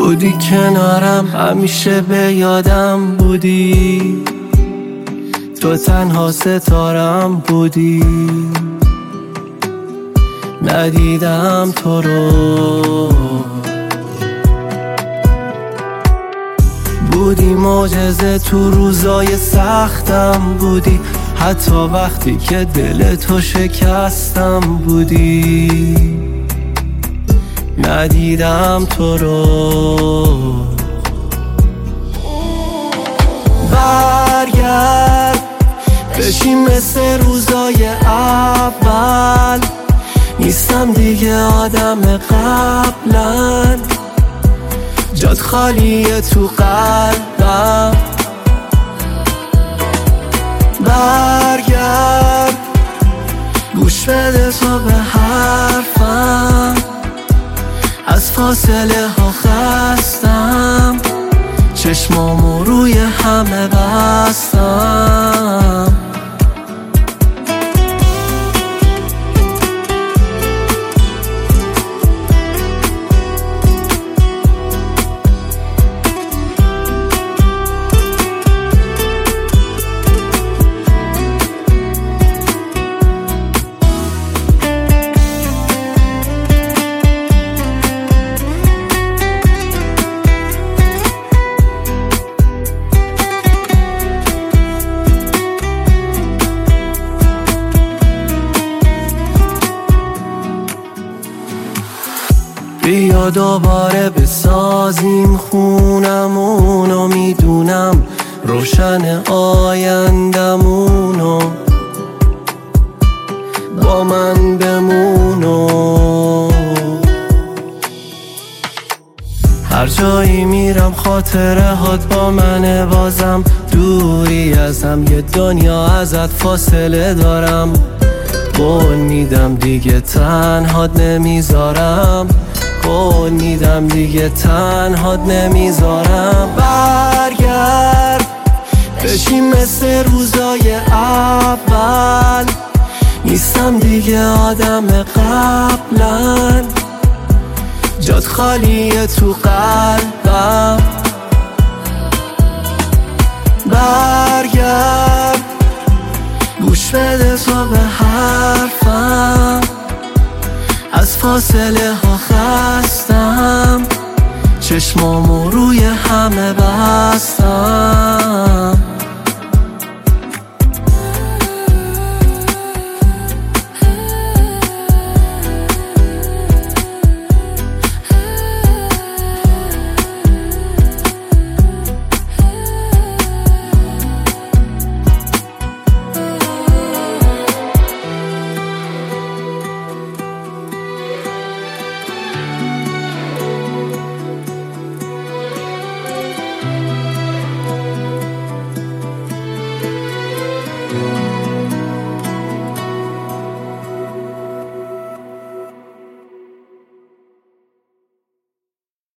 بودی کنارم، همیشه به یادم بودی، تو تنها ستارم بودی. ندیدم تو رو، بودی معجزه تو روزای سختم بودی، حتی وقتی که دل تو شکستم بودی. ندیدم تو رو. برگرد بشین مثل روزای اول، نیستم دیگه آدم قبلن، جات خالیه تو قلبم. برگرد گوش بده تو به حرفم، از فاصله ها خستم، چشمامو روی همه بستم. بیا دوباره بسازیم خونمونو، میدونم روشن آیندمونو، با من بمونو. هر جایی میرم خاطره هات با منه، بازم دوری ازم، یه دنیا ازت فاصله دارم. قول میدم دیگه تنهات نمیذارم، قول میدم دیگه تنهات نمیذارم. برگرد بشین مثل روزای اول، نیستم دیگه آدم قبلن، جات خالیه تو قلبم. برگرد گوش بده تو به حرفم، از فاصله ها خستم، چشمامو روی همه بستم.